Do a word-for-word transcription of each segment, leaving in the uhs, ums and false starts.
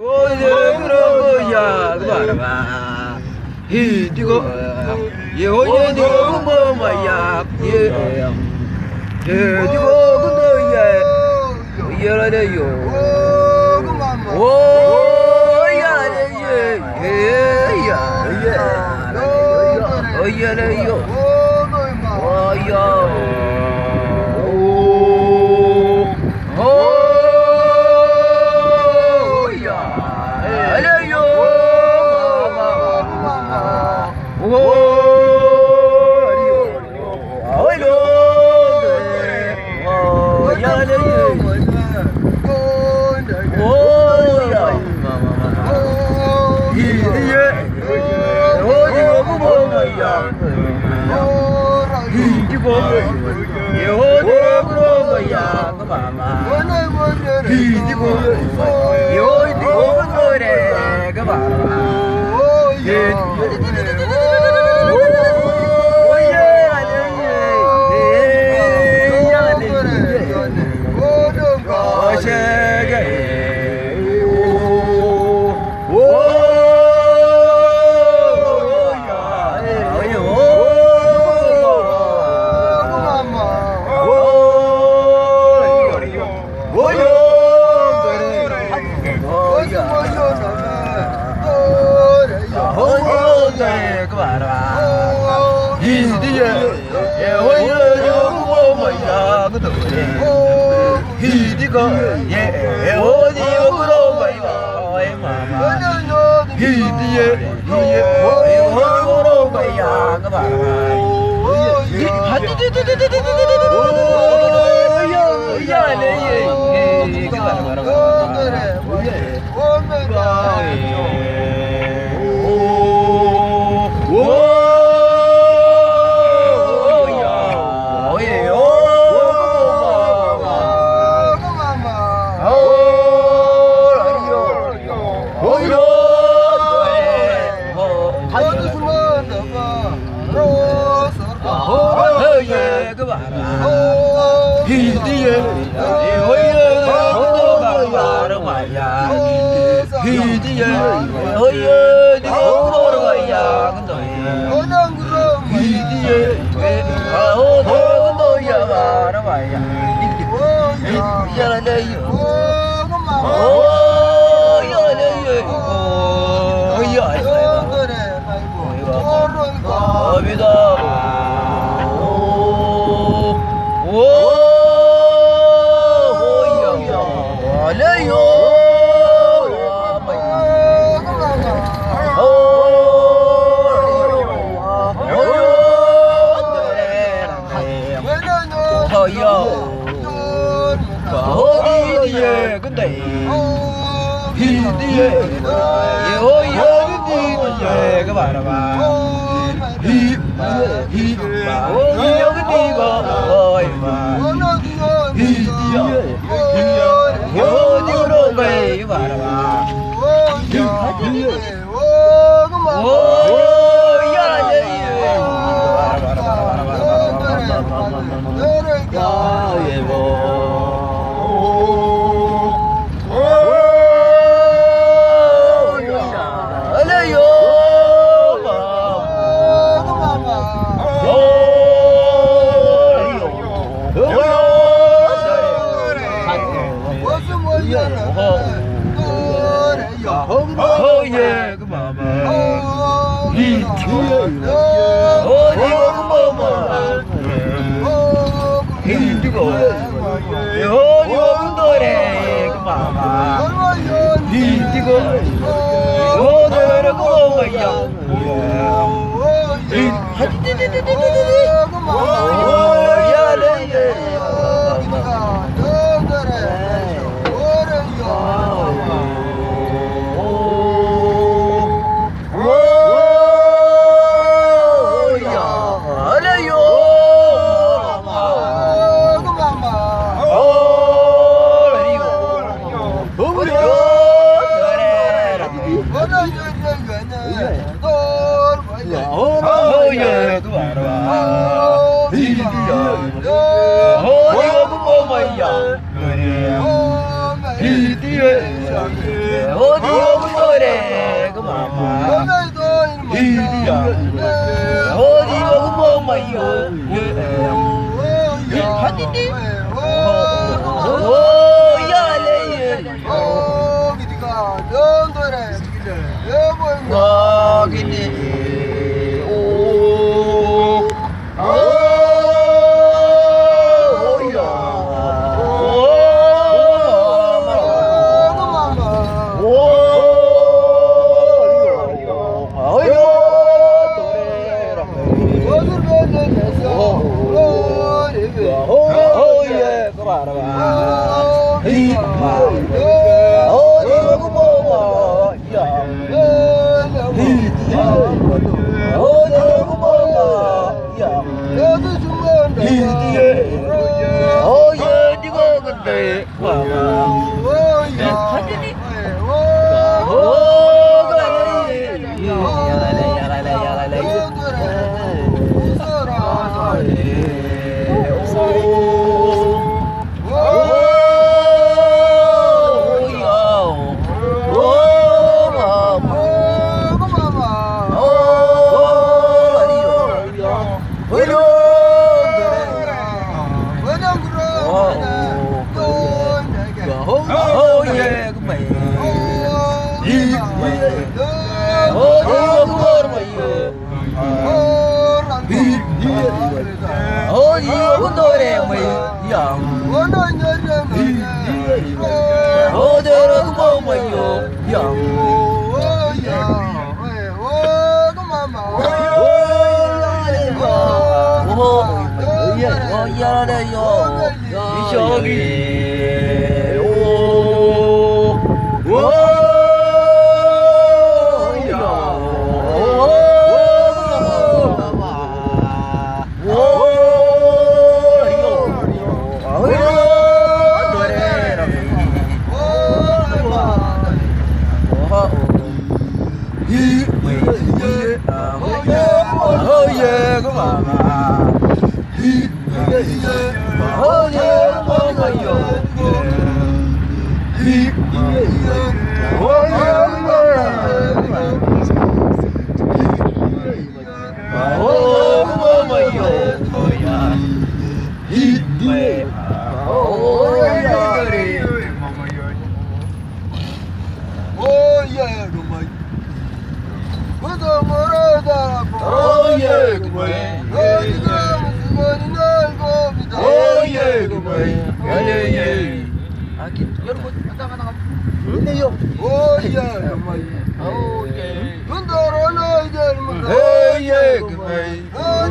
오예 그런 거야 그 말아봐 히 디고 예 오예 디고 뭐 뭐야 예 예 디고 근데 예 예라래요 오야 예예예예 오예래요 오야 Holy oh my yo. Hadidi. Oh ya le. Oh gidika don dore. Yo boy. Oh gidi. Oh. Oh ya. Oh yeah, đi qua gần đây. Wow. Oh yeah. Oh, cái này. Ya la la ya la la ya la la. Oh, you don't know me, young. Oh, there are my young. Oh, yeah. Oh, come on, Oh, yeah, oh, yeah, there you are. Oh, oh. Oh yeah, come on. Oh yeah, oh my God. Oh yeah, oh my God. Oh yeah. Oh yeah. Oh yeah, come on. Oh yeah, come on. Oh yeah, come on. Yeah, yeah. Akin, yun mo, ata ka na. Hindi yun. Oh yeah, come on. Oh yeah. Gundoro na iyan mo. Oh yeah, come on. Oh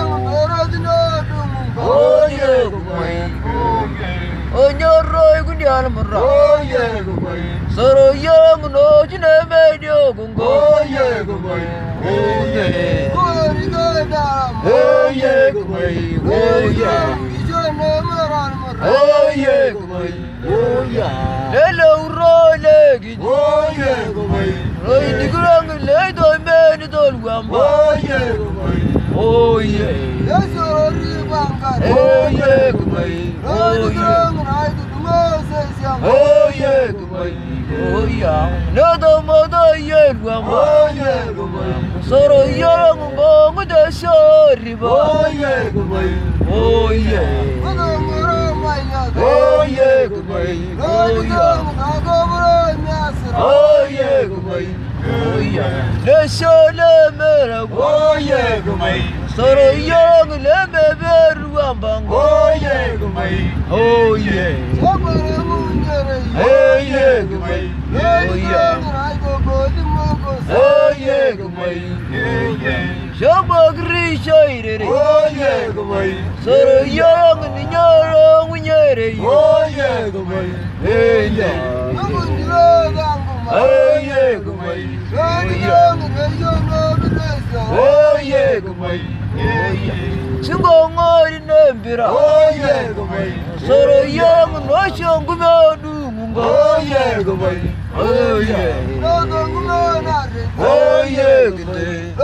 yeah, come on. Oh nyoroy kundi ana murra. Oh yeah, come on. Soro yang no jine medio gungo. Oh yeah, come on. Oh yeah. Oh yeah, come on. Oh yeah. Oh yeah, come on. Oh yeah. Hello role. Oh yeah, come on. Roy digrang le do meni dol gamba. Oh yeah, come on. Oh yeah. Yes, oh yeah, Oh yeah, come on. Oh yeah. Oh yeah, come on. Oh yeah. No do mo do yeah gamba. Oh yeah, come on. Soro yang mo ngode shori ba. Oh yeah, come on. Oh yeah. Oh yeah, come on. Oh yeah. Oh yeah, come on. Oh yeah. Le shole mera. Oh yeah, come on. Soro yang le me beru ambang. Oh yeah, come on. Oh yeah. Oh yeah, come on. Oh yeah. Oh yeah, come on. Shamagri shaire. Oh yeah, come on. Soro yang ni nyoro nyere. Oh yeah, come on. Hey yeah. Oh yeah, come on. Oh yeah, come on. Singo ngori nembira. Oh yeah, come on. Soro yang no shongu medu mungo. Oh yeah, come on. Oh yeah. Oh yeah, come on.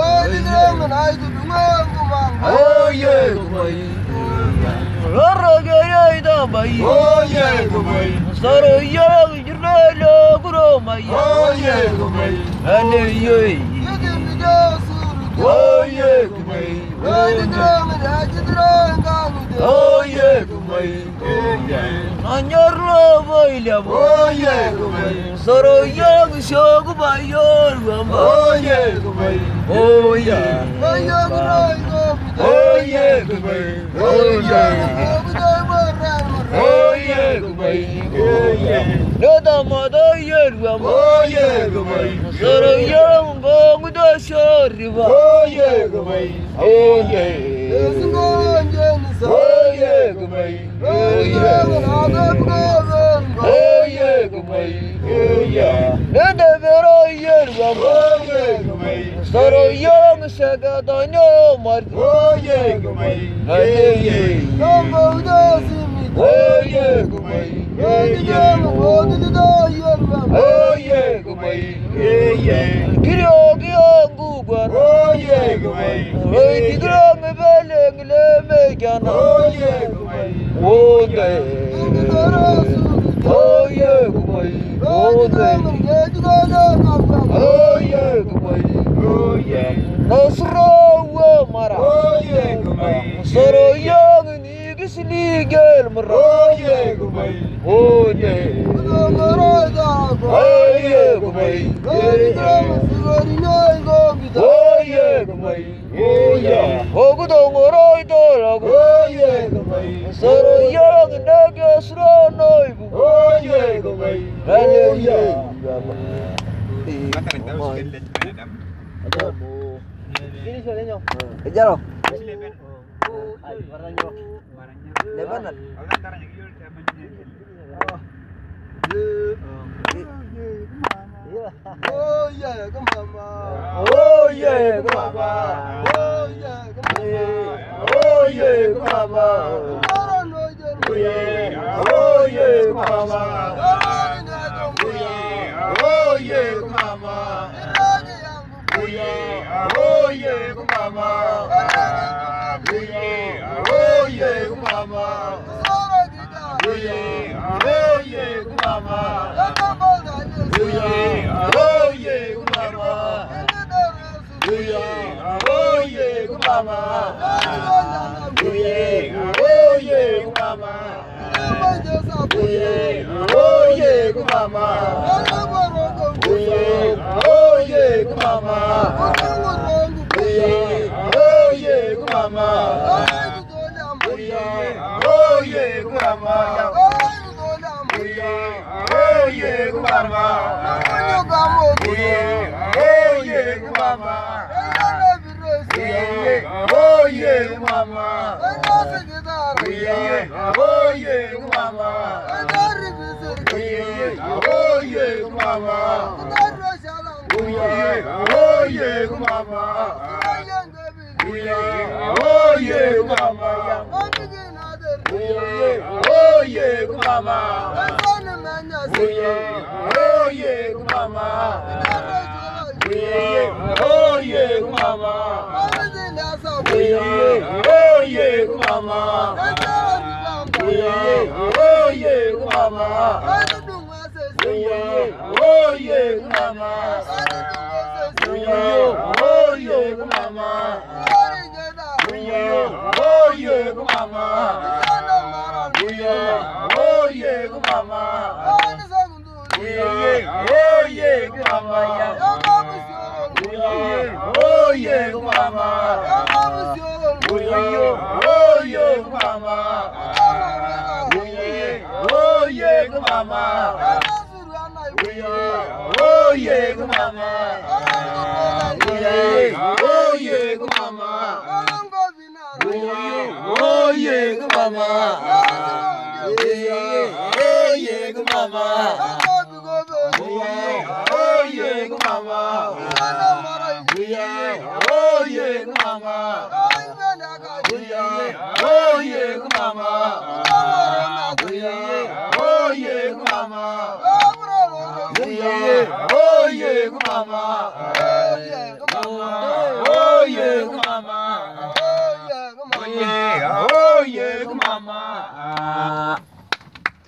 Oh yeah, come on. Rara gaya ida bai. Oh yeah, come on. Soro yang jirnelo guro mai. Oh yeah, come on. Ane yoi. Oh yeah, kumai. Oh yeah, kumai. Nanyarlo boila bo. Oh yeah, kumai. Soro yang shogu bayor gamba. Oh yeah, kumai. Oh yeah. Oh yeah, kumai. Oh yeah. Oh yeah, kumai. Oh yeah. Nada mada yer gamba. Oh yeah, kumai. Soro yang gong da shoriba. Oh yeah, kumai. Oh yeah. Oh yeah, kumai. Oh yeah. Oh yeah, kumai. Oh yeah. Nada bero yer gamba. Oh yeah, kumai. Soro yang saga danyo mar. Oh yeah, kumai. Hade ye. Oh yeah, kumai. Oh yeah. Oh yeah, kumai. Yeah, yeah. Kiro kiyangu gwan. Oh yeah, kumai. Hey digro me beleng le me jana. Oh yeah, kumai. Oh day. Oh yeah, kumai. Oh day. Oh yeah, kumai. Oh yeah. Nasro wa mara. Oh yeah, kumai. Soro yang ni gisli gel mara. Oh yeah, kumai. Oh day. Oh yeah, kumai. Oh yeah, kumai. Oh yeah. Ogu dongoroi dolagu. Oh yeah, kumai. Soro yang nage sro noibu. Oh yeah, kumai. Oh yeah. Ini suaranya. Kejar loh. Warnanya. Lebaran. Oh yeah, kumama. Oh yeah, kumama. Oh yeah, kumama. Oh yeah, kumama. Oh yeah, oh yeah, kumama. Oh yeah, kumama. Oh yeah, oh yeah, kumama. Oh yeah, oh yeah, kumama. Oh yeah, oh yeah, kumama. Oh yeah, oh yeah, kumama. Oh yeah, oh yeah, kumama. Oh yeah, oh yeah, kumama. Oh yeah, oh yeah, kumama. Oh yeah, oh yeah, kumama. Oh yeah, oh yeah, kumama. Oh yeah, oh yeah, kumama. Oh yeah, oh yeah, kumama. Oh yeah, oh yeah, kumama. Oh yeah, kumama. Yeah, oh yeah, mama. Yeah, oh yeah, mama. Oh yeah, oh yeah, mama. Yeah, oh yeah, mama. Yeah, oh yeah, mama. Oh yeah, oh yeah, mama. Yeah, oh yeah, mama. Yeah, oh yeah, mama. Yeah, oh yeah, mama. Yeah, oh yeah, mama. Yeah, oh yeah, mama. Yeah, oh yeah, mama. Yeah, oh yeah, mama. Yeah, oh yeah, mama. Yeah, oh yeah, mama. Oh yeah, mama. Oh yeah, mama. Oh yeah, mama. Oh yeah, mama. Oh yeah, mama. Oh yeah, mama. Oh yeah, mama. Oh yeah, mama. Oh yeah, mama. Oh yeah, mama. Oh yeah, mama. Oh yeah, mama. Oh yeah, mama.